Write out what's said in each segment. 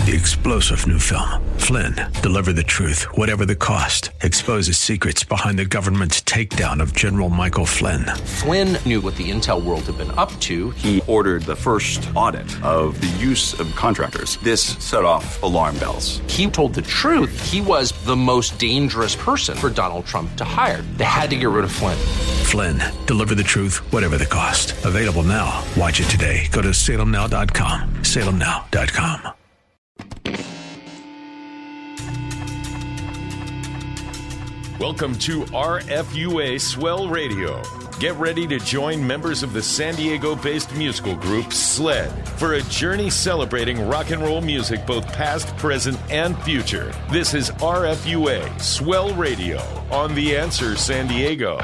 the explosive new film, Flynn, Deliver the Truth, Whatever the Cost, exposes secrets behind the government's takedown of General Michael Flynn. Flynn knew what the intel world had been up to. He ordered the first audit of the use of contractors. This set off alarm bells. He told the truth. He was the most dangerous person for Donald Trump to hire. They had to get rid of Flynn. Flynn, Deliver the Truth, Whatever the Cost. Available now. Watch it today. Go to salemnow.com. salemnow.com. Welcome to RFUA Swell Radio. Get ready to join members of the San Diego-based musical group SLED for a journey celebrating rock and roll music both past, present, and future. This is RFUA Swell Radio on The Answer San Diego.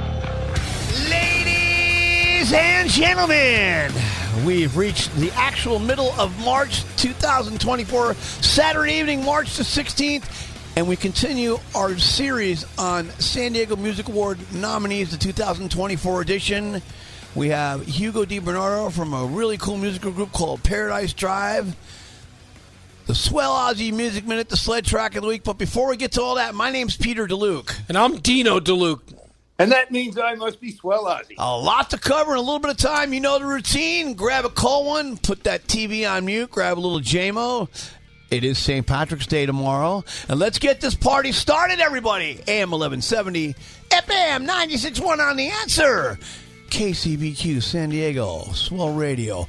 Ladies and gentlemen, we've reached the actual middle of March 2024, Saturday evening, March the 16th. And we continue our series on San Diego Music Award nominees, the 2024 edition. We have Hugo DiBernardo from a really cool musical group called Paradise Drive. The Swell Aussie Music Minute, the Sled Track of the Week. But before we get to all that, my name's Peter DeLuke. And I'm Dino DeLuke. And that means I must be Swell Aussie. A lot to cover in a little bit of time. You know the routine. Grab a cold one, put that TV on mute, grab a little JMO. It is St. Patrick's Day tomorrow. And let's get this party started, everybody. AM 1170, FM 96.1 on The Answer. KCBQ San Diego, Swell Radio,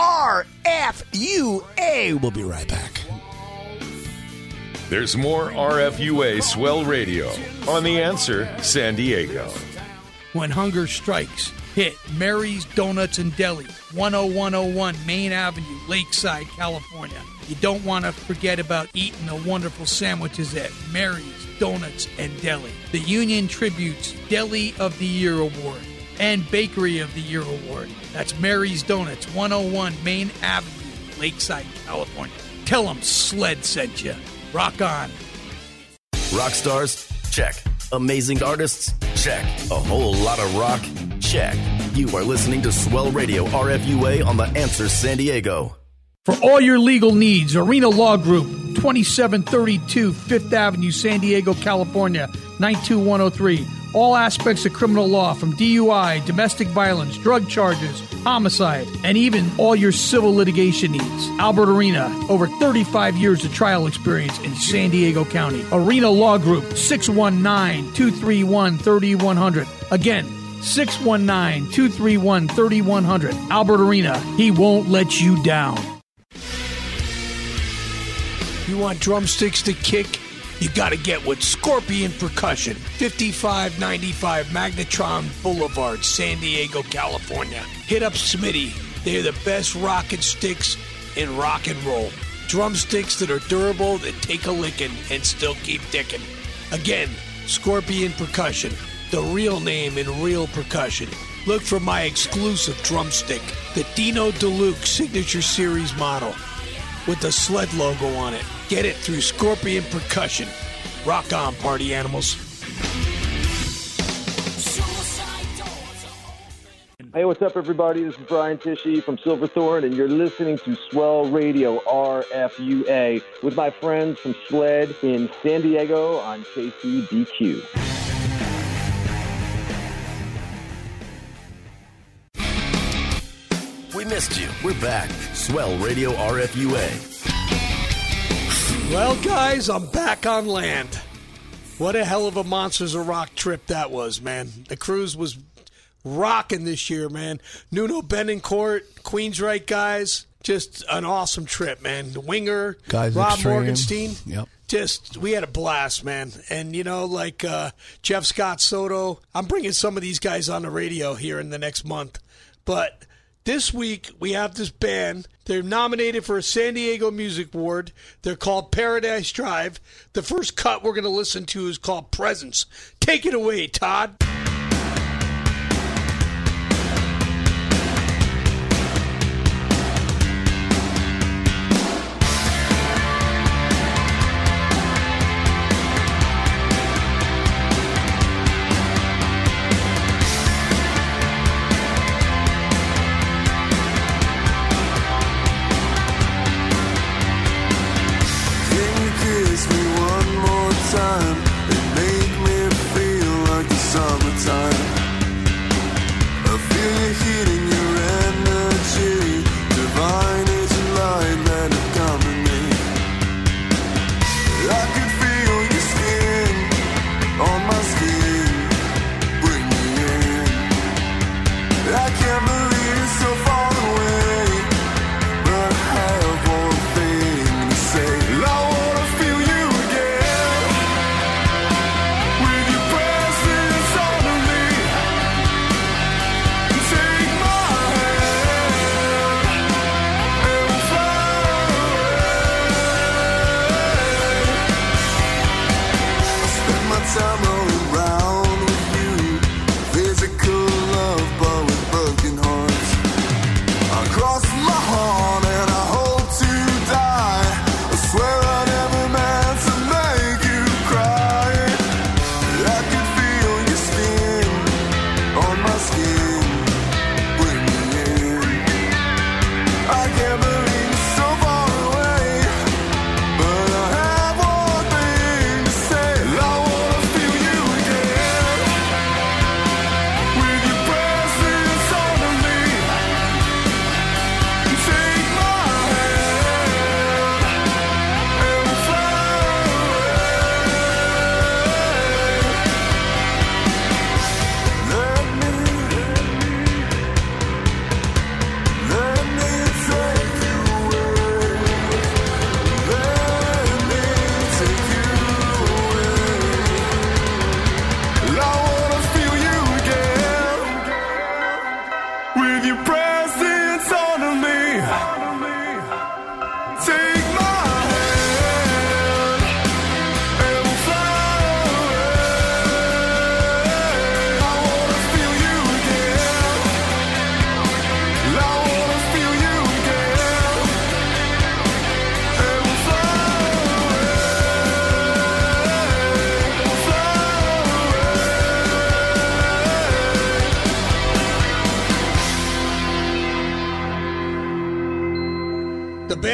RFUA. We'll be right back. There's more RFUA Swell Radio on The Answer San Diego. When hunger strikes, hit Mary's Donuts and Deli, 10101 Main Avenue, Lakeside, California. You don't want to forget about eating the wonderful sandwiches at Mary's Donuts and Deli. The Union Tribute's Deli of the Year Award and Bakery of the Year Award. That's Mary's Donuts, 101 Main Avenue, Lakeside, California. Tell them Sled sent you. Rock on. Rock stars? Check. Amazing artists? Check. A whole lot of rock? Check. You are listening to Swell Radio RFUA on The Answer San Diego. For all your legal needs, Arena Law Group, 2732 Fifth Avenue, San Diego, California, 92103. All aspects of criminal law, from DUI, domestic violence, drug charges, homicide, and even all your civil litigation needs. Albert Arena, over 35 years of trial experience in San Diego County. Arena Law Group, 619-231-3100. Again, 619-231-3100. Albert Arena, he won't let you down. You want drumsticks to kick? You got to get with Scorpion Percussion, 5595 Magnetron Boulevard, San Diego, California. Hit up Smitty. They're the best rockin' sticks in rock and roll. Drumsticks that are durable, that take a licking and still keep dicking. Again, Scorpion Percussion, the real name in real percussion. Look for my exclusive drumstick, the Dino DeLuke Signature Series model, with the sled logo on it. Get it through Scorpion Percussion. Rock on, party animals. Hey, what's up, everybody? This is Brian Tichy from Silverthorne, and you're listening to Swell Radio RFUA with my friends from SLED in San Diego on KCBQ. We missed you. We're back. Swell Radio RFUA. Well, guys, I'm back on land. What a hell of a Monsters of Rock trip that was, man. The cruise was rocking this year, man. Nuno Benincourt, Queensryche guys. Just an awesome trip, man. The Winger, guys, Rob Extreme. Morgenstein. Yep. Just, we had a blast, man. And, you know, like Jeff Scott Soto, I'm bringing some of these guys on the radio here in the next month. But this week, we have this band. They're nominated for a San Diego Music Award. They're called Paradise Drive. The first cut we're going to listen to is called Presence. Take it away, Todd.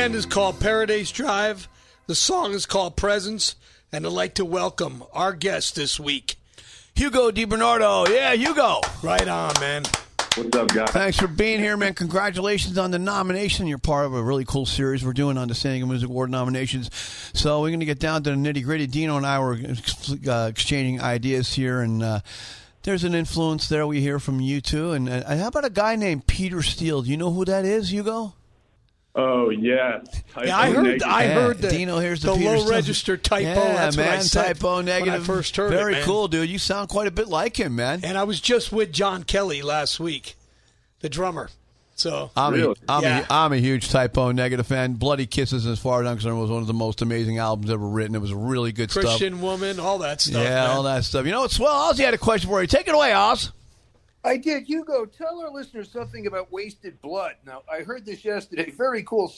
band is called Paradise Drive. The song is called Presence. And I'd like to welcome our guest this week, Hugo DiBernardo. Yeah, Hugo. Right on, man. What's up, guys? Thanks for being here, man. Congratulations on the nomination. You're part of a really cool series we're doing on the San Diego Music Award nominations. So we're going to get down to the nitty-gritty. Dino and I were exchanging ideas here, and there's an influence there we hear from you, too. And how about a guy named Peter Steele? Do you know who that is, Hugo? Oh, yes. Yeah, I heard that. Dino, here's the low register typo. Yeah, That's man, what I said typo negative. when I first heard Very it, man. cool, dude. You sound quite a bit like him, man. And I was just with John Kelly last week, the drummer. So I'm a huge typo negative fan. Bloody Kisses, as far as I'm concerned, was one of the most amazing albums ever written. It was really good stuff. Christian Woman, all that stuff. Yeah, man. all that stuff. You know what, Swell? Ozzy had a question for you. Take it away, Oz. I did. Hugo, tell our listeners something about Wasted Blood. Now, I heard this yesterday. Very cool.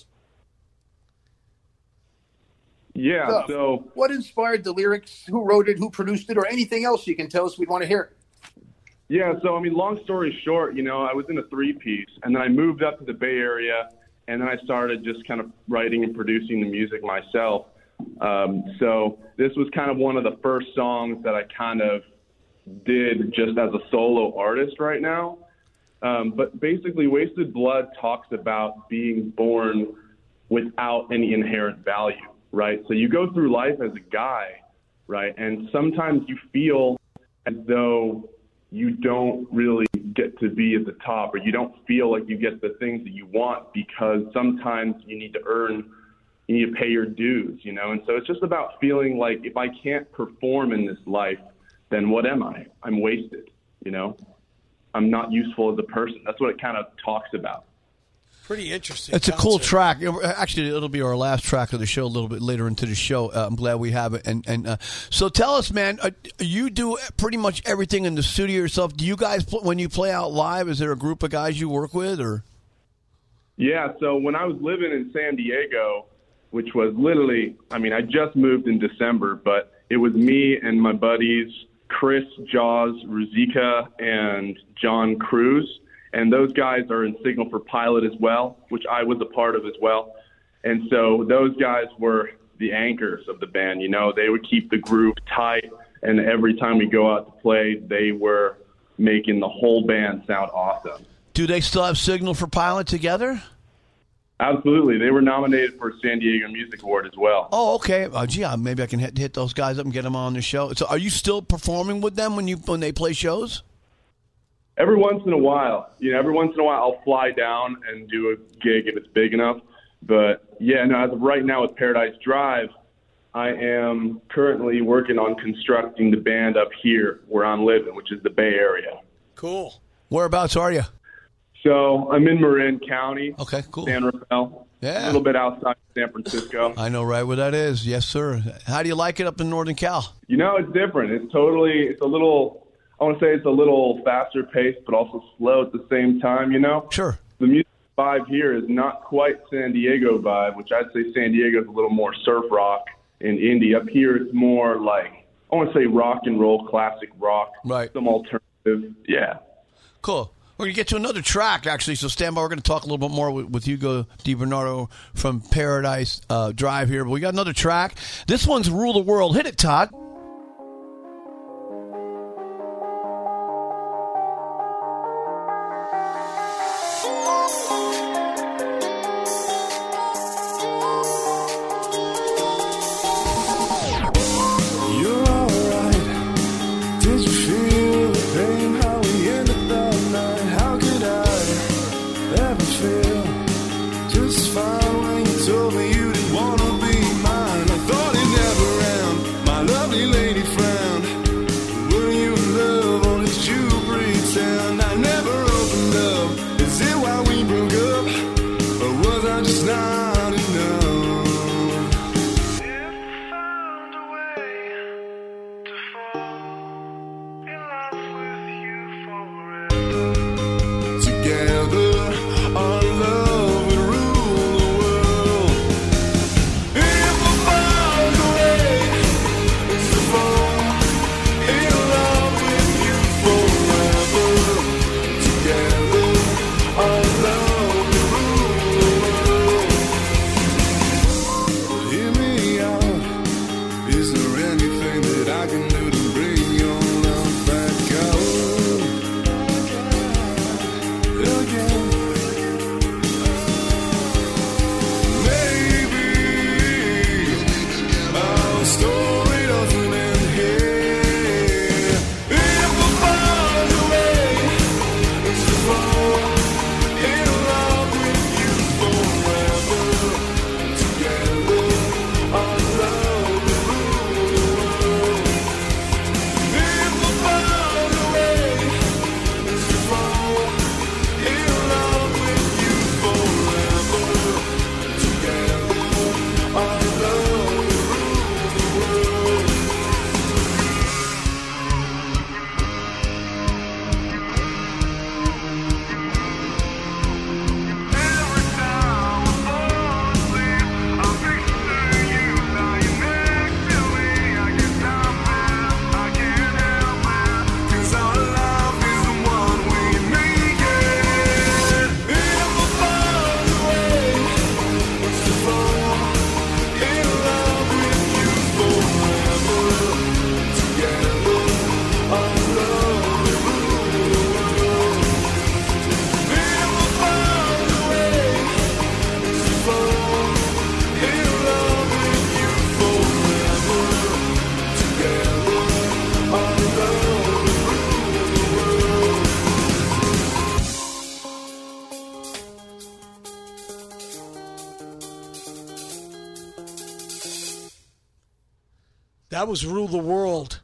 Yeah, stuff. So what inspired the lyrics? Who wrote it? Who produced it? Or anything else you can tell us? We'd want to hear it. Yeah, so, I mean, long story short, I was in a three-piece, and then I moved up to the Bay Area, and then I started just kind of writing and producing the music myself. So this was kind of one of the first songs that I kind of did just as a solo artist right now. But basically, Wasted Blood talks about being born without any inherent value, right? So you go through life as a guy, right? And sometimes you feel as though you don't really get to be at the top, or you don't feel like you get the things that you want, because sometimes you need to pay your dues, And so it's just about feeling like, if I can't perform in this life, then what am I? I'm wasted, I'm not useful as a person. That's what it kind of talks about. Pretty interesting. It's a cool track. Actually, it'll be our last track of the show a little bit later into the show. I'm glad we have it. And so tell us, man, you do pretty much everything in the studio yourself. Do you guys, when you play out live, is there a group of guys you work with? Or? Yeah, so when I was living in San Diego, which was literally, I just moved in December, but it was me and my buddies, Chris, Jaws, Ruzika, and John Cruz. And those guys are in Signal for Pilot as well, which I was a part of as well. And so those guys were the anchors of the band. They would keep the groove tight. And every time we go out to play, they were making the whole band sound awesome. Do they still have Signal for Pilot together? Absolutely. They were nominated for a San Diego Music Award as well. Oh, okay. Maybe I can hit those guys up and get them on the show. So are you still performing with them when they play shows? Every once in a while. Every once in a while I'll fly down and do a gig if it's big enough. But, as of right now with Paradise Drive, I am currently working on constructing the band up here where I'm living, which is the Bay Area. Cool. Whereabouts are you? So I'm in Marin County. Okay, cool. San Rafael. Yeah. A little bit outside San Francisco. I know right where that is. Yes, sir. How do you like it up in Northern Cal? It's different. It's a little, I want to say it's a little faster paced, but also slow at the same time, Sure. The music vibe here is not quite San Diego vibe, which I'd say San Diego is a little more surf rock and indie. Up here it's more like, I want to say rock and roll, classic rock. Right. Some alternative. Yeah. Cool. We're going to get to another track, actually, so stand by. We're going to talk a little bit more with Hugo DiBernardo from Paradise Drive here. But we got another track. This one's Rule the World. Hit it, Todd. Lovely That was Rule the World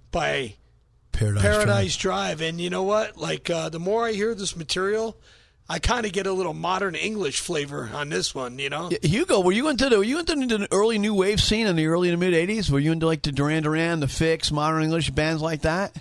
by Paradise Drive. And you know what? Like, the more I hear this material, I kind of get a little modern English flavor on this one, you know? Hugo, were you into the early new wave scene in the early and mid-'80s? Were you into, like, the Duran Duran, the Fix, modern English bands like that?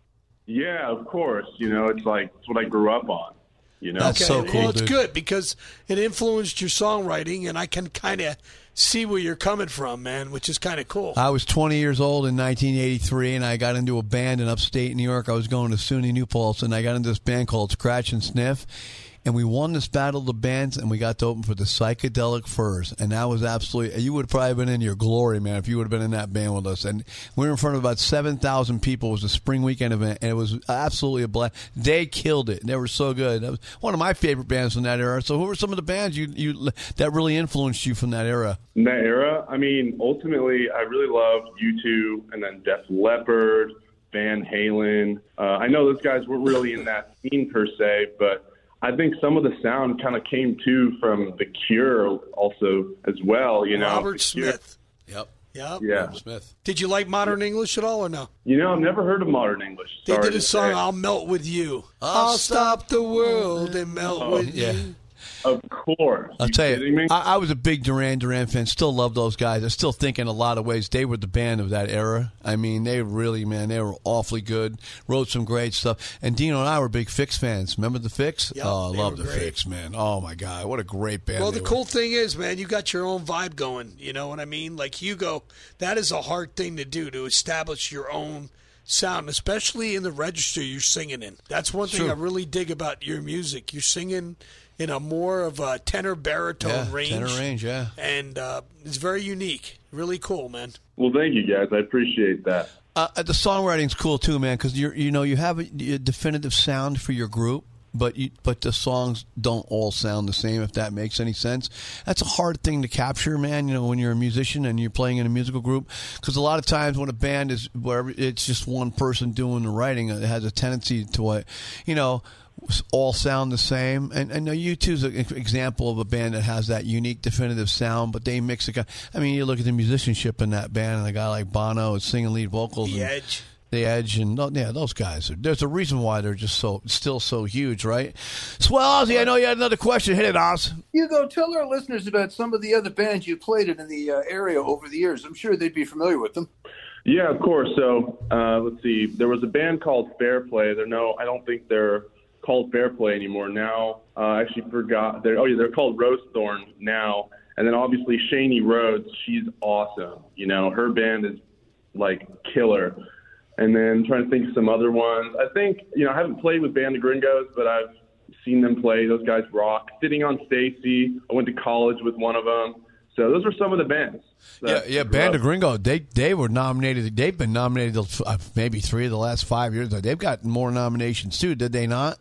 Yeah, of course. You know, it's what I grew up on. You know? That's so cool, Well, it's dude. good because it influenced your songwriting, and I can kind of see where you're coming from, man, which is kind of cool. I was 20 years old in 1983, and I got into a band in upstate New York. I was going to SUNY New Paltz, and I got into this band called Scratch and Sniff. And we won this battle of the bands, and we got to open for the Psychedelic Furs. And that was absolutely – you would have probably been in your glory, man, if you would have been in that band with us. And we were in front of about 7,000 people. It was a spring weekend event, and it was absolutely a blast. They killed it. They were so good. That was one of my favorite bands from that era. So who were some of the bands you that really influenced you from that era? In that era, I mean, ultimately, I really loved U2 and then Def Leppard, Van Halen. I know those guys weren't really in that scene per se, but I think some of the sound kind of came too from The Cure also as well, you know. Robert Smith. Yep. Yep. Yeah. Robert Smith. Did you like modern English at all or no? You know, I've never heard of modern English. They Sorry did a to song, say. I'll Melt With You. I'll stop the world and melt with you. Of course. I'll tell kidding you, me? I was a big Duran Duran fan. Still love those guys. I still think in a lot of ways they were the band of that era. I mean, they really, man, they were awfully good. Wrote some great stuff. And Dino and I were big Fix fans. Remember the Fix? Yep, Oh, I they love were the great. Fix, man. Oh, my God. What a great band. Well, they the were. cool thing is, man, you got your own vibe going. You know what I mean? Like Hugo, that is a hard thing to do, to establish your own sound, especially in the register you're singing in. That's one thing True. I really dig about your music. You're singing in a more of a tenor baritone range. Tenor range, yeah. And it's very unique. Really cool, man. Well, thank you, guys. I appreciate that. The songwriting's cool too, man, because you have a definitive sound for your group, but the songs don't all sound the same. If that makes any sense, that's a hard thing to capture, man. You know, when you're a musician and you're playing in a musical group, because a lot of times when a band is where it's just one person doing the writing, it has a tendency to all sound the same. And I know U2's an example of a band that has that unique, definitive sound, but they mix it. I mean, you look at the musicianship in that band, and a guy like Bono is singing lead vocals. The Edge. The Edge, and those guys. There's a reason why they're just still so huge, right? Swell Ozzy, I know you had another question. Hit it, Oz. Hugo, tell our listeners about some of the other bands you played in the area over the years. I'm sure they'd be familiar with them. Yeah, of course. So let's see. There was a band called Fair Play. I don't think they're called Fair Play anymore now. I actually forgot. They're called Rosethorn now. And then obviously Shani Rhodes, she's awesome. You know, her band is like killer. And then I'm trying to think of some other ones. I think, I haven't played with Band of Gringos, but I've seen them play. Those guys rock. Sitting on Stacy, I went to college with one of them. So those were some of the bands. Yeah, Band of Gringo. They were nominated. They've been nominated maybe 3 of the last 5 years. They've got more nominations too. Did they not?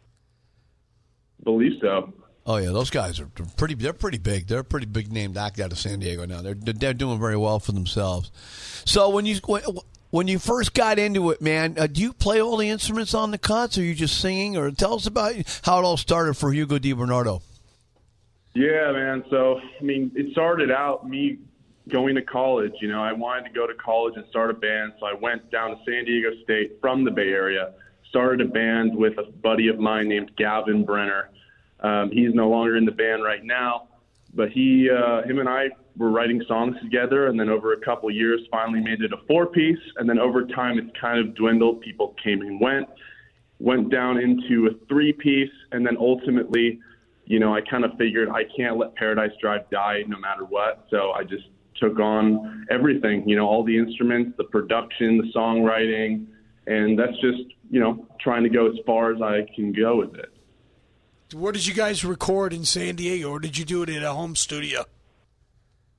Believe so. Oh yeah, those guys are pretty. They're pretty big. They're a pretty big name act out of San Diego now. They're doing very well for themselves. So when you first got into it, man, do you play all the instruments on the cuts, or are you just singing? Or tell us about how it all started for Hugo DiBernardo. Yeah, man. So it started out me going to college. I wanted to go to college and start a band, so I went down to San Diego State from the Bay Area. Started a band with a buddy of mine named Gavin Brenner. He's no longer in the band right now, but him and I were writing songs together, and then over a couple of years finally made it a 4-piece, and then over time it's kind of dwindled. People came and went down into a 3-piece, and then ultimately, I kind of figured I can't let Paradise Drive die no matter what, so I just took on everything, all the instruments, the production, the songwriting, and that's just, trying to go as far as I can go with it. Where did you guys record in San Diego, or did you do it in a home studio?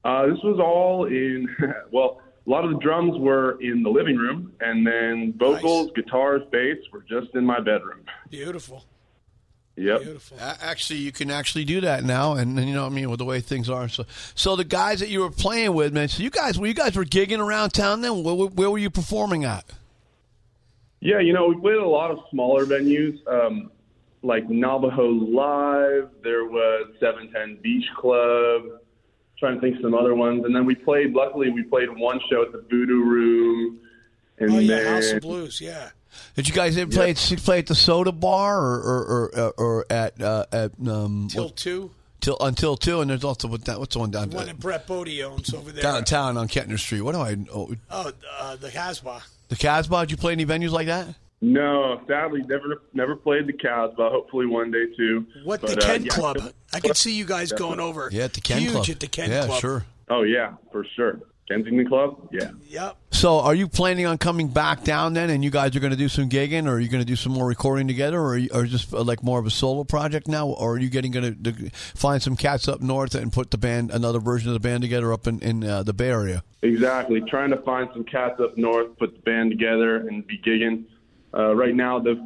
This was all in, well, a lot of the drums were in the living room, and then vocals, guitars, bass were just in my bedroom. Beautiful. Yep. Beautiful. Actually, you can actually do that now, and you know what I mean, with the way things are. So the guys that you were playing with, man, so you guys were gigging around town then? Where were you performing at? Yeah, we played a lot of smaller venues, like Navajo Live. There was 710 Beach Club. Trying to think of some other ones. And then luckily we played one show at the Voodoo Room. And House of Blues, yeah. Did you guys ever play at the Soda Bar or at Till 2? Until 2, and there's also what's the one down there? One that Brett Bodie owns over there. Downtown on Kettner Street. What do I the Casbah. The Casbah? Did you play any venues like that? No, sadly, never played the Casbah. Hopefully one day too. The Ken Club? I could see you guys going over. Yeah, at the Ken Club. Huge at the Ken Club. Yeah, sure. Oh yeah, for sure. Kensington Club. Yeah. Yep. So, are you planning on coming back down then, and you guys are going to do some gigging, or are you going to do some more recording together, or just like more of a solo project now, or are you going to find some cats up north and put another version of the band together up in the Bay Area? Exactly. Trying to find some cats up north, put the band together, and be gigging. Right now, the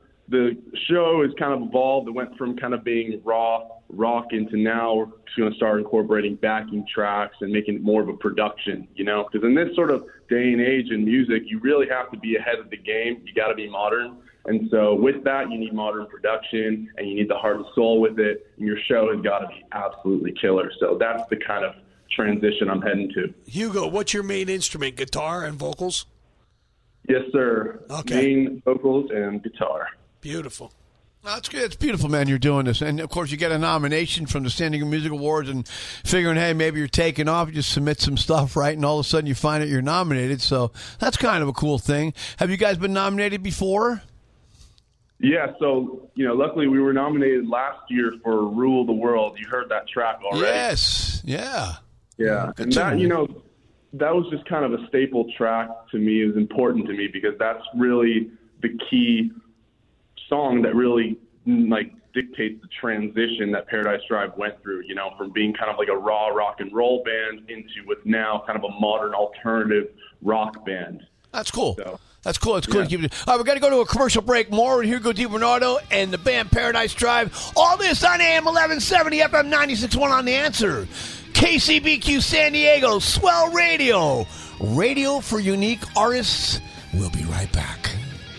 show has kind of evolved. It went from kind of being raw rock into now we're just going to start incorporating backing tracks and making it more of a production, because in this sort of day and age in music, you really have to be ahead of the game. You got to be modern. And so with that, you need modern production and you need the heart and soul with it. And your show has got to be absolutely killer. So that's the kind of transition I'm heading to. Hugo, what's your main instrument, guitar and vocals? Yes, sir. Okay. Main vocals and guitar. Beautiful. No, it's good. It's beautiful, man. You're doing this, and of course, you get a nomination from the Standing Music Awards, and figuring, hey, maybe you're taking off. You just submit some stuff, right, and all of a sudden you find out you're nominated. So that's kind of a cool thing. Have you guys been nominated before? Yeah. So luckily we were nominated last year for "Rule the World." You heard that track already? Yes. Yeah. Yeah, and that that was just kind of a staple track to me. It was important to me because that's really the key song that really dictates the transition that Paradise Drive went through, from being kind of like a raw rock and roll band into with now kind of a modern alternative rock band. That's cool. So, that's cool. It's cool. Yeah. All right, we're going to go to a commercial break. More with Hugo DiBernardo and the band Paradise Drive. All this on AM 1170, FM 96.1 on The Answer. KCBQ San Diego, Swell Radio. Radio for unique artists. We'll be right back.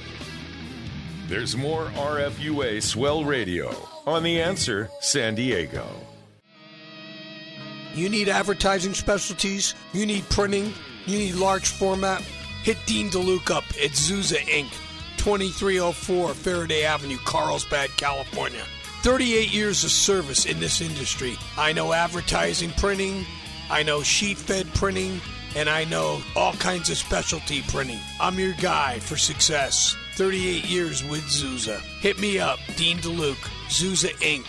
There's more RFUA Swell Radio on The Answer San Diego. You need advertising specialties? You need printing? You need large format? Hit Dean DeLuke up at Zuza Inc., 2304 Faraday Avenue, Carlsbad, California. 38 years of service in this industry. I know advertising printing, I know sheet-fed printing, and I know all kinds of specialty printing. I'm your guy for success. 38 years with Zuza. Hit me up, Dean DeLuke, Zuza Inc.,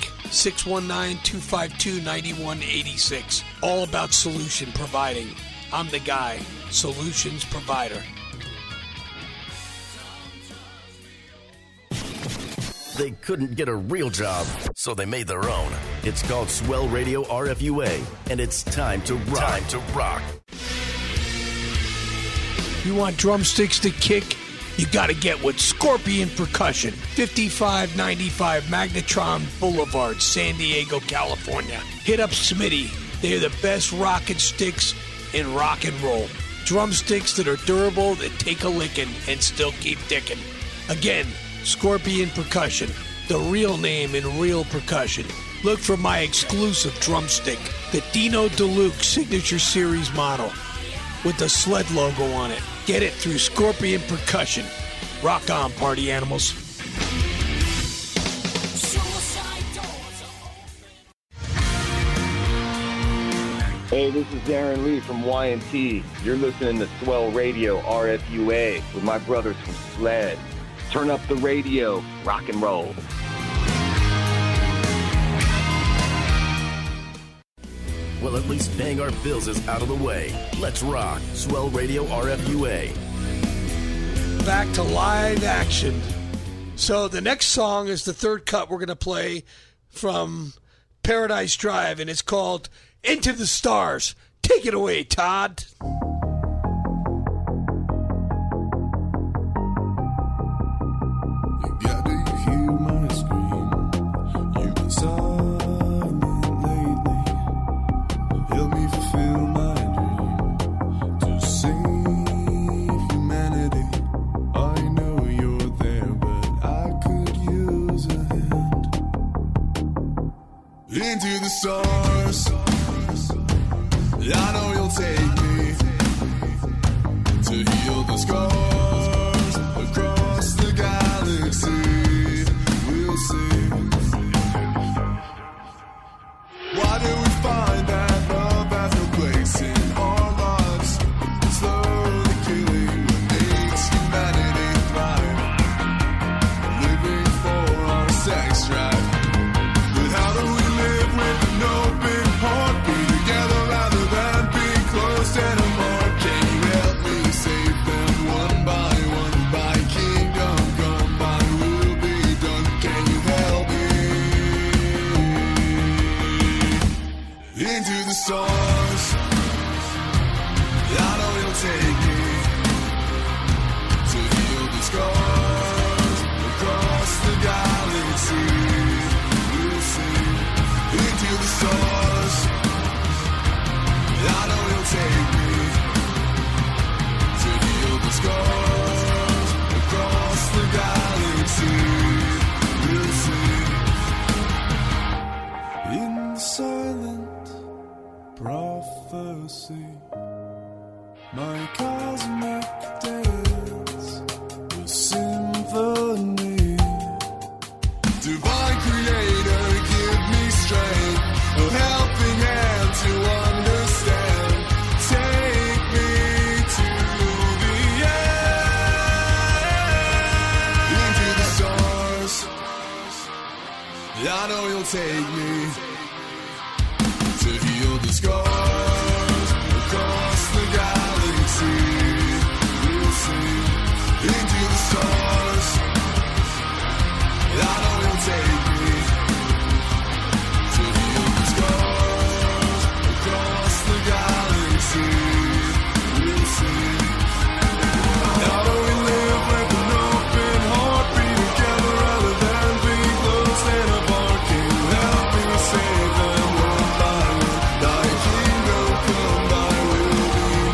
619-252-9186. All about solution providing. I'm the guy, solutions provider. They couldn't get a real job, so they made their own. It's called Swell Radio RFUA, and it's time to rock. Time to rock. You want drumsticks to kick? You got to get with Scorpion Percussion, 5595 Magnetron Boulevard, San Diego, California. Hit up Smitty. They're the best rockin' sticks in rock and roll. Drumsticks that are durable, that take a licking and still keep ticking. Again, Scorpion Percussion, the real name in real percussion. Look for my exclusive drumstick, the Dino DeLuke Signature Series model with the sled logo on it. Get it through Scorpion Percussion. Rock on, party animals. Hey, this is Darren Lee from Y&T. You're listening to Swell Radio RFUA with my brothers from SLED. Turn up the radio, rock and roll. Well, at least paying our bills is out of the way. Let's rock. Swell Radio RFUA. Back to live action. So the next song is the third cut we're going to play from Paradise Drive, and it's called Into the Stars. Take it away, Todd. Into the stars, I know you'll take me to heal the scars across the galaxy. We'll see. Why do we find that love has no place in our lives? Slowly killing what makes humanity thrive. Living for our sex drive. But how do we live with an open heart? Be together rather than be closed and apart. Can you help me save them one by one? By kingdom come, by will be done. Can you help me? Into the stars, I know you'll take me to heal the scars across the galaxy. We'll see. Into the stars, I know you'll take me to heal the scars across the galaxy. We'll see. In silent prophecy, my cosmic dance, a symphony. Divine Creator, give me strength, a helping hand to understand. Take me to the end. Into the stars, I know you'll take me to heal the scars across the galaxy. We'll see. Into the stars, I know you'll take me to heal the scars across the galaxy. We'll see. How do we live with an open heart? Be together rather than be close and apart. Can you help me save them one by one? Thy kingdom come, thy will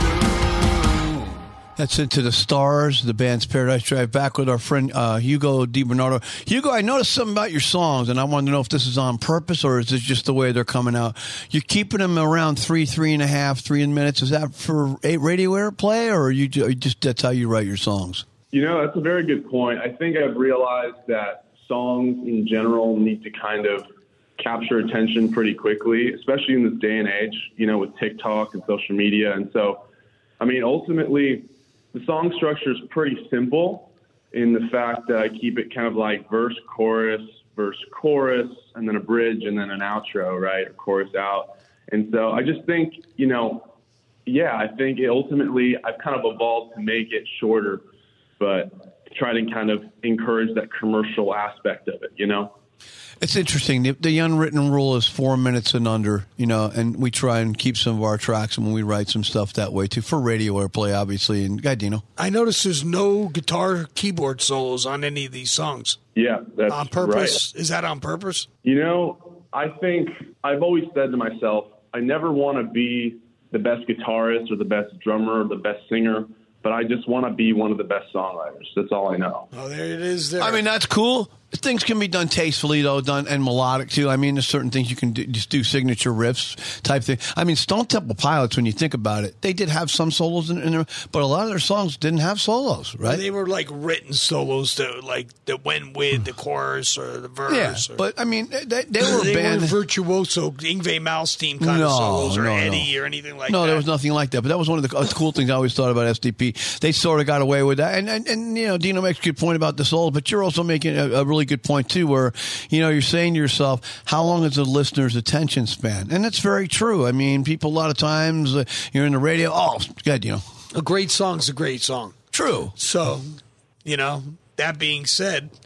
be done. That's Into the Stars, the band's Paradise Drive, back with our friend Hugo DiBernardo. Hugo, I noticed something about your songs, and I wanted to know if this is on purpose or is this just the way they're coming out. You're keeping them around 3.5 minutes. Is that for radio airplay, or are you just that's how you write your songs? You know, that's a very good point. I think I've realized that songs in general need to kind of capture attention pretty quickly, especially in this day and age, you know, with TikTok and social media. And so, I mean, ultimately, the song structure is pretty simple in the fact that I keep it kind of like verse, chorus, and then a bridge, and then an outro, right, or chorus out. And so I just think, you know, I think ultimately I've kind of evolved to make it shorter, but try to kind of encourage that commercial aspect of it, you know? It's interesting. The unwritten rule is 4 minutes and under, you know, and we try and keep some of our tracks when we write some stuff that way, too, for radio airplay, obviously. And Guy Dino. I noticed there's no guitar keyboard solos on any of these songs. Yeah, that's on purpose. Right. Is that on purpose? You know, I think I've always said to myself, I never want to be the best guitarist or the best drummer or the best singer, but I just want to be one of the best songwriters. That's all I know. Oh, there it is. There. I mean, that's cool. Things can be done tastefully, though, and melodic, too. I mean, there's certain things you can just do signature riffs type thing. I mean, Stone Temple Pilots, when you think about it, they did have some solos in there, but a lot of their songs didn't have solos, right? They were like written solos that went with the chorus or the verse. Yeah, but I mean, they were a band. Weren't virtuoso Yngwie Malmsteen kind of solos or Eddie or anything like that. No, there was nothing like that. But that was one of the cool things I always thought about SDP. They sort of got away with that. And you know, Dino makes a good point about the solos, but you're also making a really good point, too, where, you know, you're saying to yourself, how long is the listener's attention span? And that's very true. I mean, people, a lot of times, you're in the radio, good, you know. A great song's a great song. True. So, you know, that being said,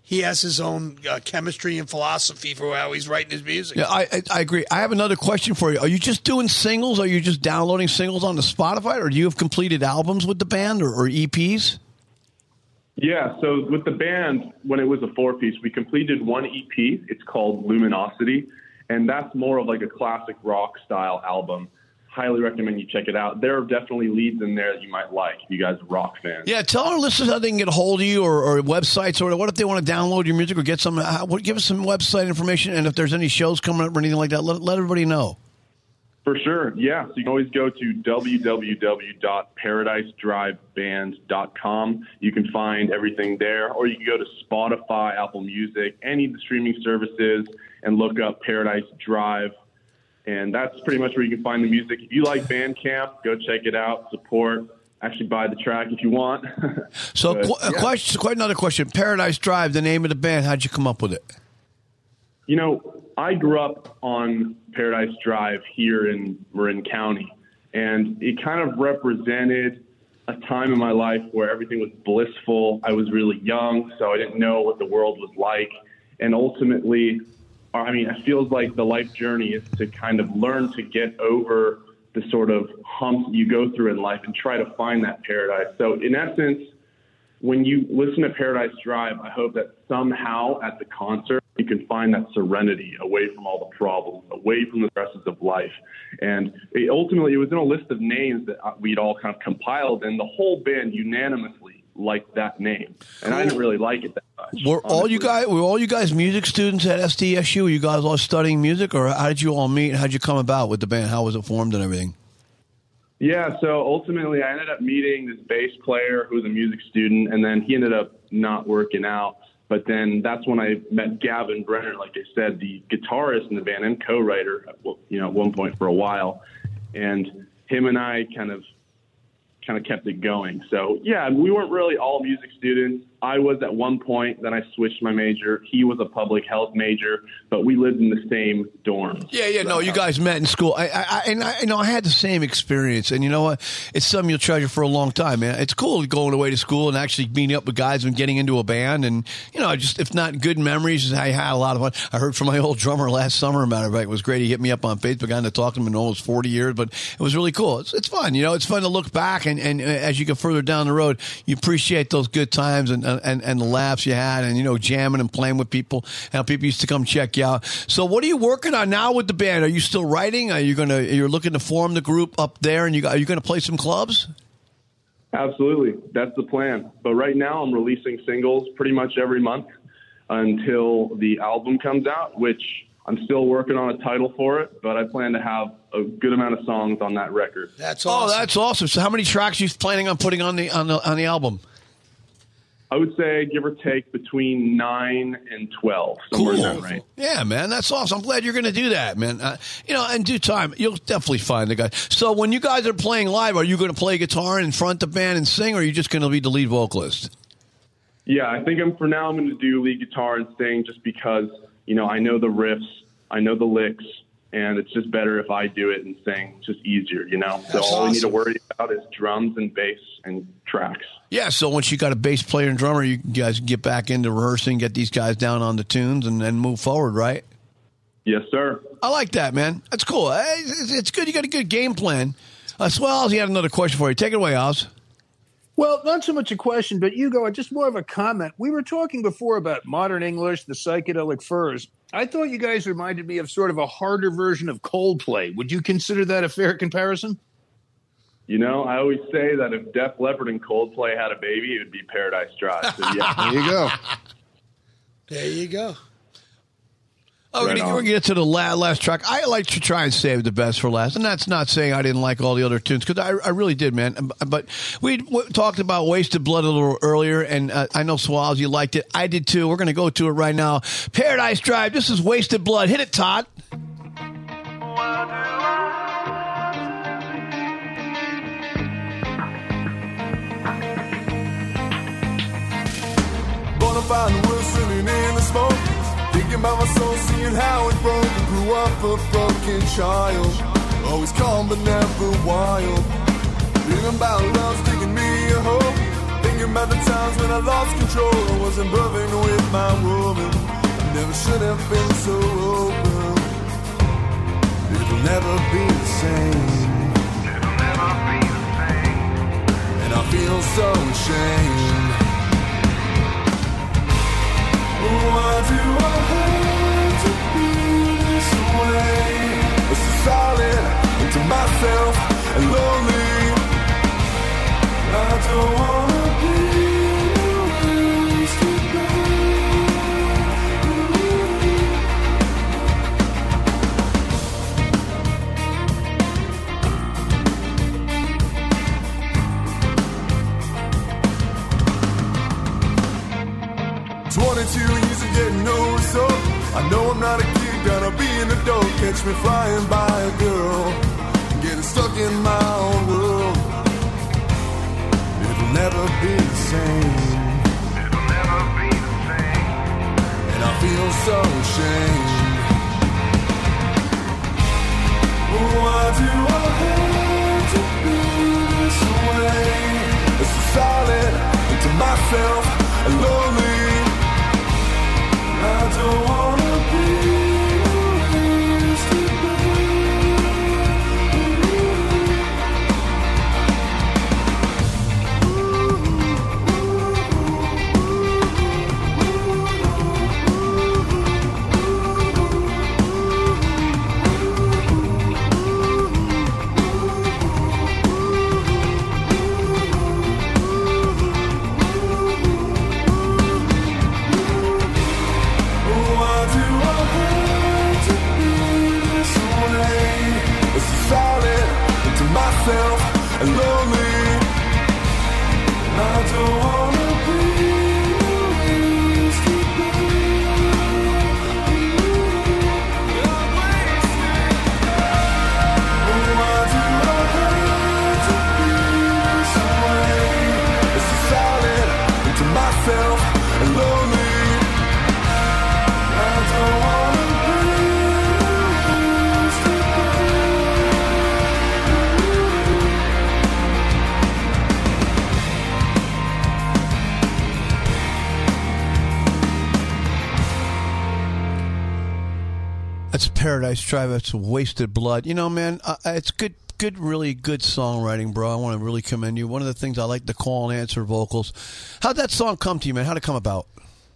he has his own chemistry and philosophy for how he's writing his music. Yeah, I agree. I have another question for you. Are you just doing singles? Are you just downloading singles on the Spotify, or do you have completed albums with the band or EPs? Yeah, so with the band, when it was a 4-piece, we completed one EP. It's called Luminosity, and that's more of like a classic rock style album. Highly recommend you check it out. There are definitely leads in there that you might like if you guys are rock fans. Yeah, tell our listeners how they can get a hold of you or websites, or what if they want to download your music or get some. Give us some website information, and if there's any shows coming up or anything like that, let everybody know. For sure, yeah. So you can always go to www.paradise-drive-band.com. You can find everything there, or you can go to Spotify, Apple Music, any of the streaming services, and look up Paradise Drive. And that's pretty much where you can find the music. If you like Bandcamp, go check it out, support, actually buy the track if you want. So quite another question. Paradise Drive, the name of the band, how'd you come up with it? You know, I grew up on Paradise Drive here in Marin County, and it kind of represented a time in my life where everything was blissful. I was really young, so I didn't know what the world was like. And ultimately, it feels like the life journey is to kind of learn to get over the sort of humps you go through in life and try to find that paradise. So in essence, when you listen to Paradise Drive, I hope that somehow at the concert you can find that serenity away from all the problems, away from the stresses of life. And ultimately, it was in a list of names that we'd all kind of compiled, and the whole band unanimously liked that name. And I didn't really like it that much. Were all you guys music students at SDSU? Were you guys all studying music, or how did you all meet? How did you come about with the band? How was it formed and everything? Yeah, so ultimately I ended up meeting this bass player who was a music student, and then he ended up not working out. But then that's when I met Gavin Brenner, like I said, the guitarist in the band and co-writer, at one point for a while. And him and I kind of kept it going. So, yeah, we weren't really all music students. I was at one point, then I switched my major. He was a public health major, but we lived in the same dorms. Yeah, you guys met in school. I had the same experience, and you know what? It's something you'll treasure for a long time, man. It's cool going away to school and actually meeting up with guys and getting into a band, and, just if not good memories, I had a lot of fun. I heard from my old drummer last summer, matter of fact. It was great. He hit me up on Facebook. I got to talk to him in almost 40 years, but it was really cool. It's fun, it's fun to look back, and as you get further down the road, you appreciate those good times and the laughs you had, and jamming and playing with people, and how people used to come check you out. So what are you working on now with the band? Are you still writing? You're looking to form the group up there, and are you gonna play some clubs? Absolutely, that's the plan. But right now I'm releasing singles pretty much every month until the album comes out, which I'm still working on a title for it, but I plan to have a good amount of songs on that record. That's awesome. Oh, that's awesome. So how many tracks are you planning on putting on the album? I would say give or take between 9 and 12. Somewhere in that range. Yeah, man, that's awesome. I'm glad you're going to do that, man. In due time, you'll definitely find the guy. So when you guys are playing live, are you going to play guitar in front of the band and sing, or are you just going to be the lead vocalist? Yeah, I think I'm going to do lead guitar and sing just because, I know the riffs, I know the licks, and it's just better if I do it and sing. It's just easier, So all we need to worry about is drums and bass and tracks. Yeah, so once you got a bass player and drummer, you guys get back into rehearsing, get these guys down on the tunes, and then move forward, right? Yes, sir. I like that, man. That's cool. It's good. You got a good game plan. Swell, he had another question for you. Take it away, Oz. Well, not so much a question, but Hugo, just more of a comment. We were talking before about modern English, the psychedelic furs. I thought you guys reminded me of sort of a harder version of Coldplay. Would you consider that a fair comparison? I always say that if Def Leppard and Coldplay had a baby, it would be Paradise Drive. So, yeah. There you go. There you go. Oh, we're going to get to the last track. I like to try and save the best for last. And that's not saying I didn't like all the other tunes, because I really did, man. But we talked about Wasted Blood a little earlier, and I know Swallows, you liked it. I did too. We're going to go to it right now. Paradise Drive. This is Wasted Blood. Hit it, Todd. Gonna find the world swimming in the smoke. Thinking about my soul, seeing how it broke. I grew up a broken child, always calm but never wild. Thinking about love's taking me a hope. Thinking about the times when I lost control. I wasn't perfect with my woman. Never should have been so open. It'll never be the same. It'll never be the same. And I feel so ashamed. Why do I have to be this way? So silent into myself and lonely. I don't wanna be the wasted guy. 22 years of getting no result. I know I'm not a kid, gonna be an adult. Catch me flying by a girl, getting stuck in my own world. It'll never be the same. It'll never be the same. And I feel so ashamed. Why do I have to be this way? So silent into myself and lonely. I don't wanna be the wasted and lonely. I don't wanna be the wasted Why do I have to be this way? It's so silent into myself and lonely. I don't wanna be the wasted That's Paradise Drive. That's Wasted Blood. You know, man, it's good, really good songwriting, bro. I want to really commend you. One of the things I like, the call and answer vocals. How'd that song come to you, man? How'd it come about?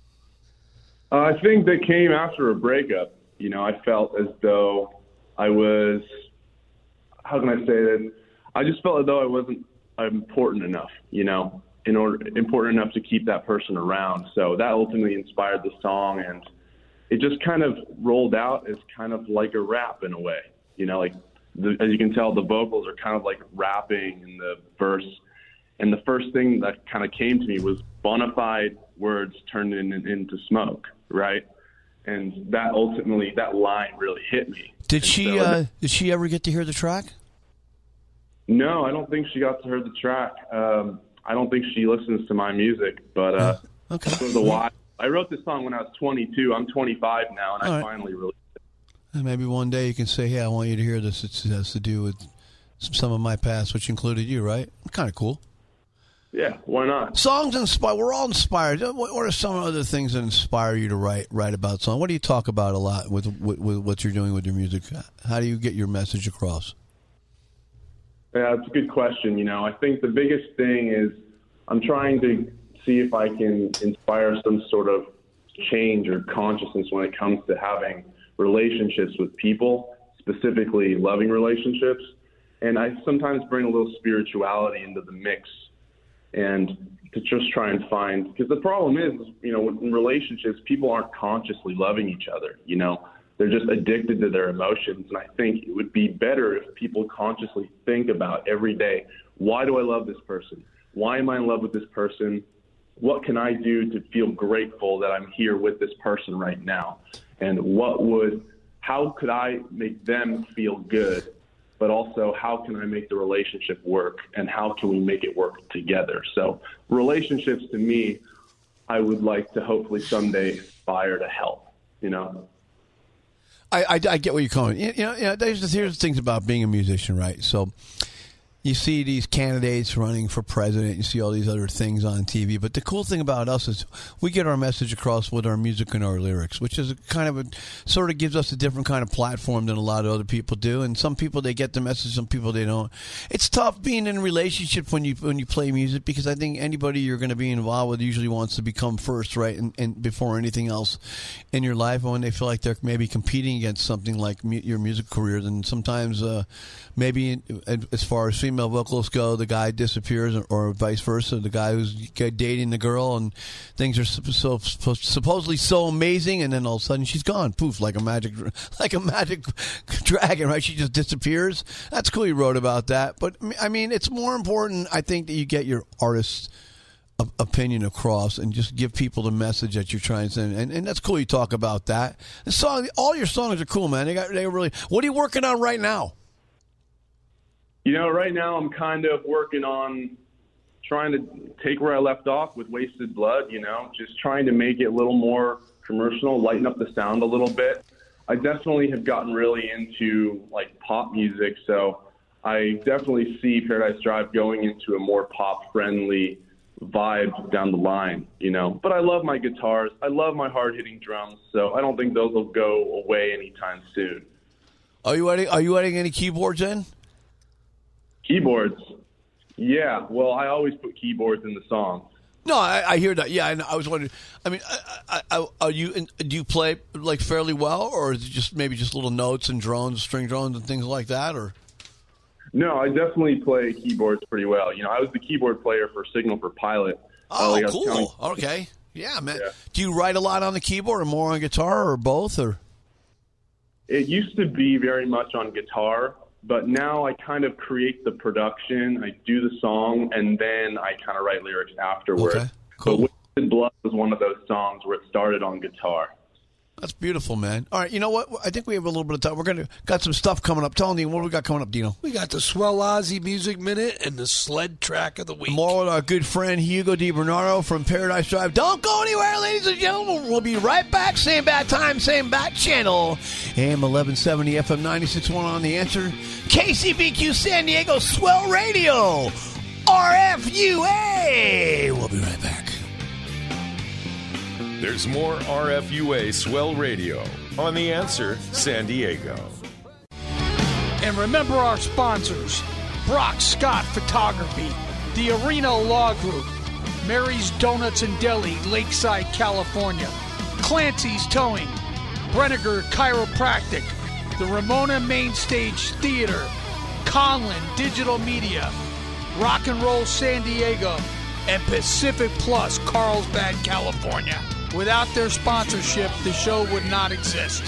I think that came after a breakup. You know, I felt as though I was, how can I say this? I just felt as though I wasn't important enough, you know, important enough to keep that person around. So that ultimately inspired the song, and it just kind of rolled out as kind of like a rap in a way. You know, like, as you can tell, the vocals are kind of like rapping in the verse. And the first thing that kind of came to me was bona fide words turned into smoke, right? And that ultimately, that line really hit me. Did she ever get to hear the track? No, I don't think she got to hear the track. I don't think she listens to my music, but okay. It was a while. I wrote this song when I was 22. I'm 25 now, and I finally released it. And maybe one day you can say, hey, I want you to hear this. It has to do with some of my past, which included you, right? Kind of cool. Yeah, why not? Songs inspire. We're all inspired. What are some other things that inspire you to write about songs? What do you talk about a lot with what you're doing with your music? How do you get your message across? Yeah, it's a good question. You know, I think the biggest thing is I'm trying to see if I can inspire some sort of change or consciousness when it comes to having relationships with people, specifically loving relationships. And I sometimes bring a little spirituality into the mix, and to just try and find, because the problem is, you know, in relationships, people aren't consciously loving each other, you know. They're just addicted to their emotions. And I think it would be better if people consciously think about every day, why do I love this person? Why am I in love with this person? What can I do to feel grateful that I'm here with this person right now? And how could I make them feel good? But also, how can I make the relationship work? And how can we make it work together? So relationships, to me, I would like to hopefully someday aspire to help, you know? I get where you're coming. Here's the things about being a musician, right? So, you see these candidates running for president, you see all these other things on TV, but the cool thing about us is we get our message across with our music and our lyrics, which is sort of gives us a different kind of platform than a lot of other people do. And some people, they get the message, some people they don't. It's tough being in a relationship when you play music, because I think anybody you're going to be involved with usually wants to become first, right, and before anything else in your life. And when they feel like they're maybe competing against something like your music career, then sometimes maybe as far as female vocalists go, the guy disappears, or vice versa. The guy who's dating the girl, and things are supposedly so amazing, and then all of a sudden she's gone, poof, like a magic dragon, right? She just disappears. That's cool. You wrote about that, but I mean, it's more important, I think, that you get your artist's opinion across and just give people the message that you're trying to send. And that's cool. You talk about that. The song, all your songs are cool, man. They really. What are you working on right now? Right now I'm kind of working on trying to take where I left off with Wasted Blood, just trying to make it a little more commercial, lighten up the sound a little bit. I definitely have gotten really into pop music, so I definitely see Paradise Drive going into a more pop-friendly vibe down the line, But I love my guitars. I love my hard-hitting drums, so I don't think those will go away anytime soon. Are you adding any keyboards in? Keyboards? Yeah. Well, I always put keyboards in the songs. No, I hear that. Yeah, I was wondering. I mean, do you play fairly well, or is it just maybe just little notes and drones, string drones, and things like that, or? No, I definitely play keyboards pretty well. I was the keyboard player for Signal for Pilot. Oh, cool. Okay. Yeah, man. Yeah. Do you write a lot on the keyboard or more on guitar or both? Or? It used to be very much on guitar, but now I kind of create the production, I do the song, and then I kind of write lyrics afterwards. Okay, cool. But Wasted Blood was one of those songs where it started on guitar. That's beautiful, man. All right, you know what? I think we have a little bit of time. We're got some stuff coming up. Tell me, what do we got coming up, Dino? We got the Swell Ozzy Music Minute and the Sled Track of the Week. More with our good friend Hugo DiBernardo from Paradise Drive. Don't go anywhere, ladies and gentlemen. We'll be right back. Same bad time, same bad channel. AM 1170, FM 96.1 on The Answer. KCBQ San Diego Swell Radio. RFUA. We'll be right back. There's more RFUA Swell Radio on The Answer San Diego. And remember our sponsors: Brock Scott Photography, the Arena Law Group, Mary's Donuts and Deli, Lakeside, California, Clancy's Towing, Brenniger Chiropractic, the Ramona Main Stage Theater, Conlin Digital Media, Rock and Roll San Diego, and Pacific Plus, Carlsbad, California. Without their sponsorship, the show would not exist.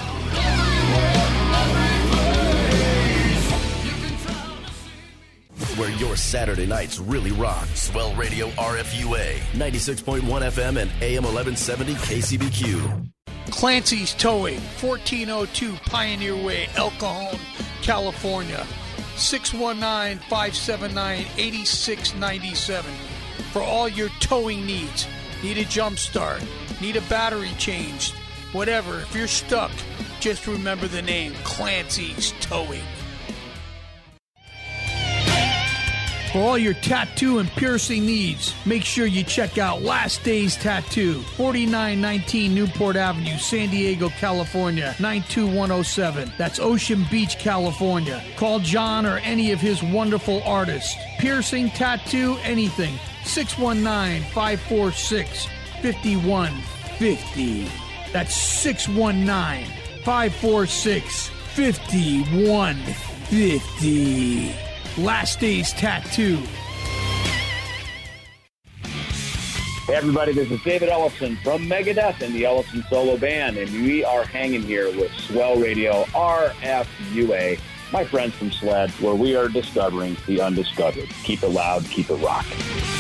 Where your Saturday nights really rock. Swell Radio RFUA, 96.1 FM and AM 1170 KCBQ. Clancy's Towing, 1402 Pioneer Way, El Cajon, Clancy's, 619-579-8697. For all your towing needs. Need a jump start, need a battery changed, whatever. If you're stuck, just remember the name, Clancy's Towing. For all your tattoo and piercing needs, make sure you check out Last Days Tattoo, 4919 Newport Avenue, San Diego, California, 92107. That's Ocean Beach, California. Call John or any of his wonderful artists. Piercing, tattoo, anything. 619-546-5150. That's 619-546-5150. Last Days Tattoo. Hey everybody, this is David Ellison from Megadeth and the Ellison Solo Band, and we are hanging here with Swell Radio RFUA, my friends from SLED, where we are discovering the undiscovered. Keep it loud, keep it rocking.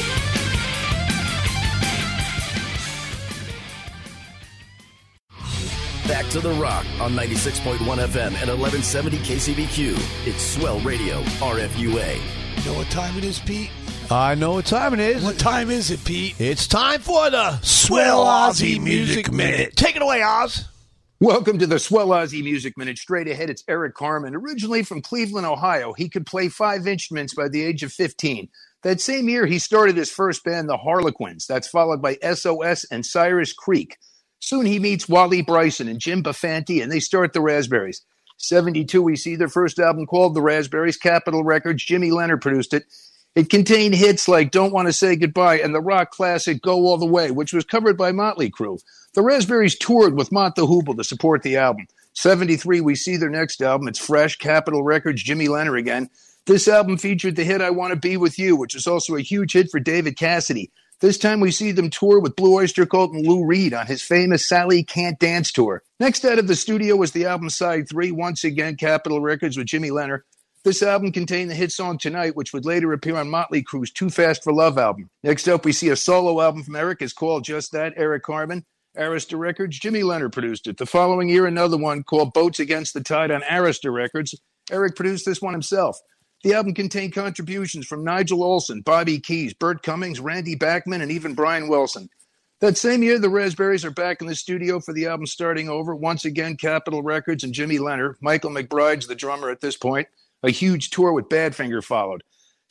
Back to the rock on 96.1 FM and 1170 KCBQ. It's Swell Radio RFUA. You know what time it is, Pete? I know what time it is. What time is it, Pete? It's time for the Swell Ozzy Music Minute. Take it away, Oz. Welcome to the Swell Ozzy Music Minute. Straight ahead, it's Eric Carmen. Originally from Cleveland, Ohio, he could play 5 instruments by the age of 15. That same year, he started his first band, the Harlequins. That's followed by SOS and Cyrus Creek. Soon he meets Wally Bryson and Jim Baffanti, and they start the Raspberries. 72, we see their first album called The Raspberries. Capitol Records, Jimmy Leonard produced it. It contained hits like Don't Want to Say Goodbye and the rock classic Go All the Way, which was covered by Motley Crue. The Raspberries toured with Mott the Hoople to support the album. 73, we see their next album. It's fresh, Capitol Records, Jimmy Leonard again. This album featured the hit I Want to Be With You, which was also a huge hit for David Cassidy. This time we see them tour with Blue Oyster Cult and Lou Reed on his famous Sally Can't Dance tour. Next out of the studio was the album Side 3, once again Capitol Records with Jimmy Leonard. This album contained the hit song Tonight, which would later appear on Motley Crue's Too Fast for Love album. Next up, we see a solo album from Eric. It's called just that, Eric Carmen. Arista Records, Jimmy Leonard produced it. The following year, another one called Boats Against the Tide on Arista Records. Eric produced this one himself. The album contained contributions from Nigel Olsson, Bobby Keys, Burt Cummings, Randy Bachman, and even Brian Wilson. That same year, the Raspberries are back in the studio for the album Starting Over. Once again, Capitol Records and Jimmy Leonard. Michael McBride's the drummer at this point. A huge tour with Badfinger followed.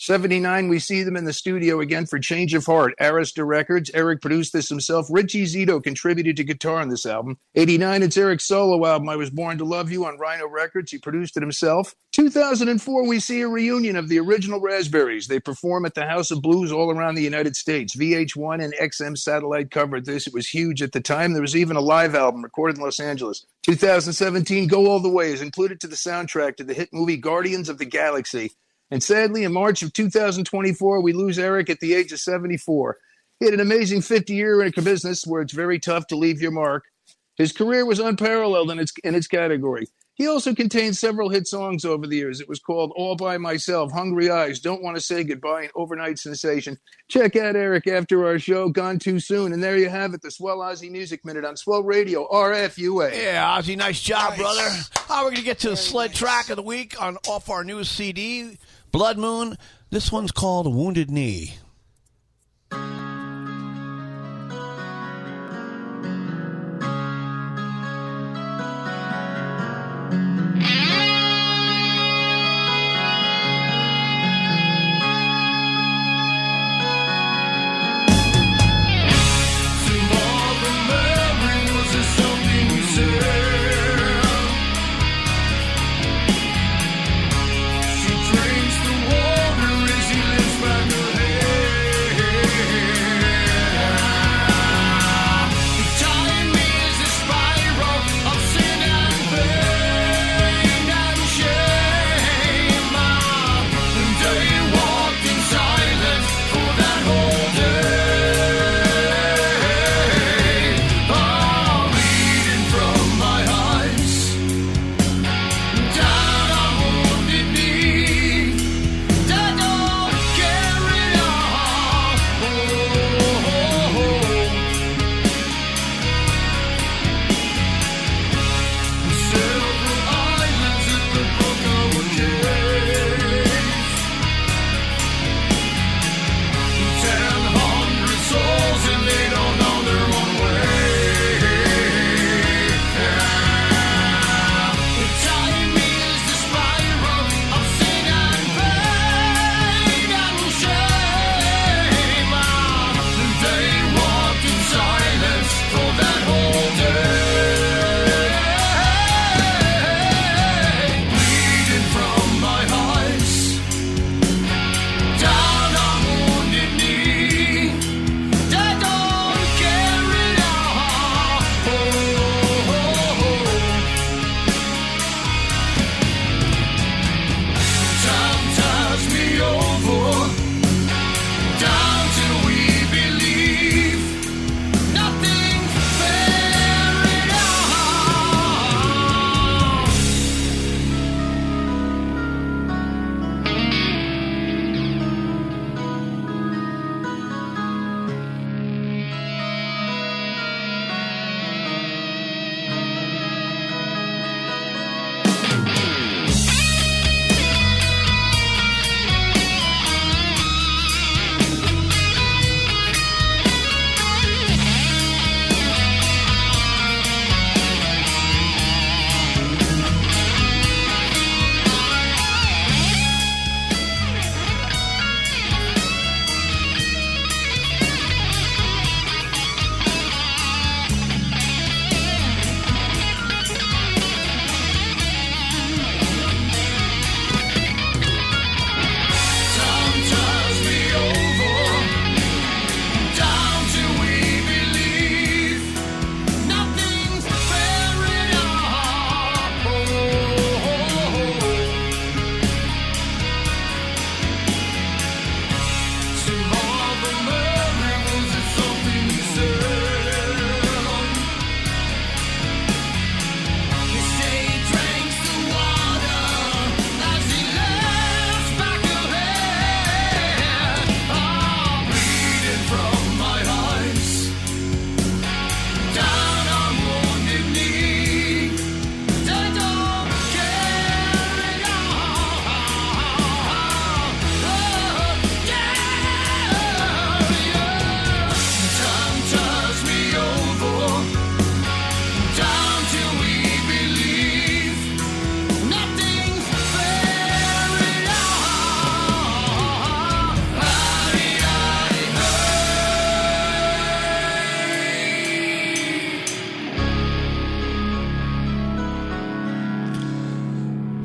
79, we see them in the studio again for Change of Heart, Arista Records. Eric produced this himself. Richie Zito contributed to guitar on this album. 89, it's Eric's solo album, I Was Born to Love You, on Rhino Records. He produced it himself. 2004, we see a reunion of the original Raspberries. They perform at the House of Blues all around the United States. VH1 and XM Satellite covered this. It was huge at the time. There was even a live album recorded in Los Angeles. 2017, Go All the Way is included to the soundtrack to the hit movie Guardians of the Galaxy. And sadly, in March of 2024, we lose Eric at the age of 74. He had an amazing 50-year in a business where it's very tough to leave your mark. His career was unparalleled in its category. He also contained several hit songs over the years. It was called All By Myself, Hungry Eyes, Don't Want to Say Goodbye, and Overnight Sensation. Check out Eric after our show, Gone Too Soon. And there you have it, the Swell Ozzy Music Minute on Swell Radio, RFUA. Yeah, Ozzy, nice job, brother. We're going to get to the sled track of the week off our newest CD, Blood Moon. This one's called Wounded Knee. She drinks the water as she lives by her head.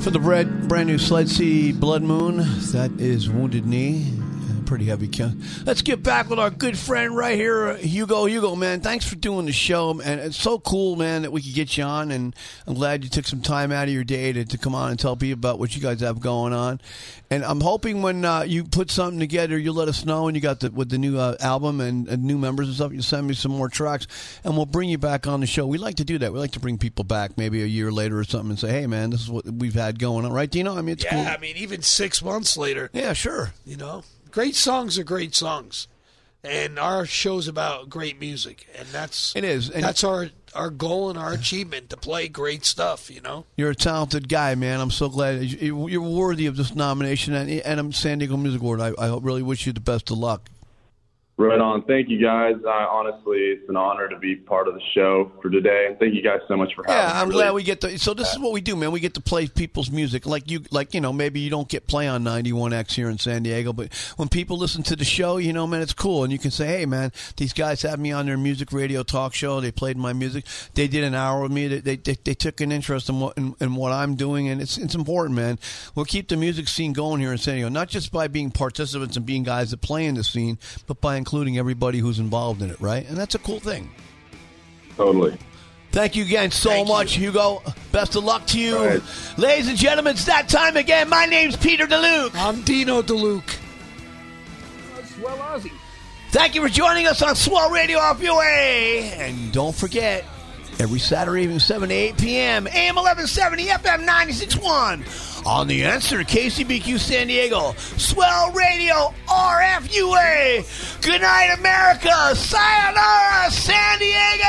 For the brand new Sled CD, Blood Moon, that is Wounded Knee. Pretty heavy count. Let's get back with our good friend right here, Hugo. Hugo, man, thanks for doing the show. And it's so cool, man, that we could get you on. And I'm glad you took some time out of your day to come on and tell people about what you guys have going on. And I'm hoping when you put something together, you'll let us know. And you got with the new album and new members and stuff, you send me some more tracks, and we'll bring you back on the show. We like to do that. We like to bring people back maybe a year later or something and say, hey, man, this is what we've had going on. Right, Dino? I mean, it's cool. Yeah, I mean, even 6 months later. Yeah, sure. You know? Great songs are great songs, and our show's about great music, and that's our goal and our achievement, to play great stuff. You know, you're a talented guy, man. I'm so glad you're worthy of this nomination and San Diego Music Award. I really wish you the best of luck. Right on. Thank you, guys. Honestly, it's an honor to be part of the show for today, and thank you guys so much for having me. Yeah, I'm glad we get to. So this is what we do, man. We get to play people's music, like maybe you don't get play on 91X here in San Diego, but when people listen to the show, man, it's cool, and you can say, hey, man, these guys had me on their music radio talk show. They played my music. They did an hour with me. They took an interest in what I'm doing, and it's important, man. We'll keep the music scene going here in San Diego, not just by being participants and being guys that play in the scene, but by including everybody who's involved in it, right? And that's a cool thing. Totally. Thank you again so much, Hugo. Best of luck to you. Right. Ladies and gentlemen, it's that time again. My name's Peter DeLuke. I'm Dino DeLuke. Swell Ozzy. Thank you for joining us on Swell Radio RFUA. And don't forget, every Saturday evening, 7 to 8 p.m., AM 1170, FM 96.1. On The Answer, KCBQ San Diego, Swell Radio, RFUA. Good night, America. Sayonara, San Diego.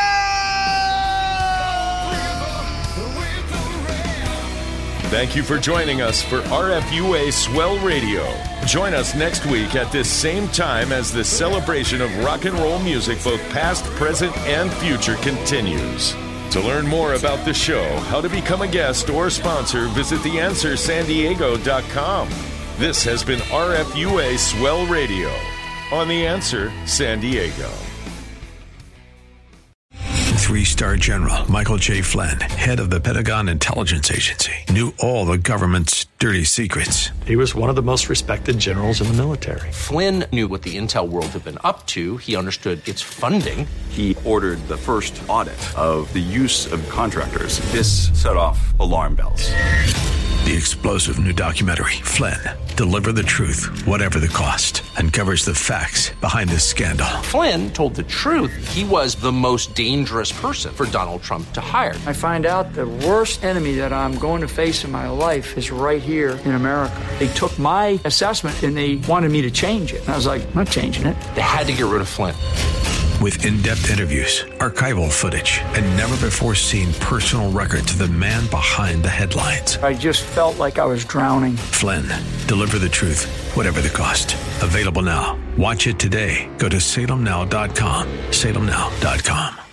Thank you for joining us for RFUA Swell Radio. Join us next week at this same time as the celebration of rock and roll music, both past, present, and future, continues. To learn more about the show, how to become a guest or sponsor, visit theanswersandiego.com. This has been RFUA Swell Radio on The Answer San Diego. 3-star General Michael J. Flynn, head of the Pentagon Intelligence Agency, knew all the government's dirty secrets. He was one of the most respected generals in the military. Flynn knew what the intel world had been up to. He understood its funding. He ordered the first audit of the use of contractors. This set off alarm bells. The explosive new documentary, Flynn, Deliver the Truth, Whatever the Cost, uncovers the facts behind this scandal. Flynn told the truth. He was the most dangerous person for Donald Trump to hire. I find out the worst enemy that I'm going to face in my life is right here in America. They took my assessment and they wanted me to change it. And I was like, I'm not changing it. They had to get rid of Flynn. With in-depth interviews, archival footage, and never-before-seen personal records of the man behind the headlines. I just felt like I was drowning. Flynn, Deliver the Truth, Whatever the Cost. Available now. Watch it today. Go to salemnow.com. salemnow.com.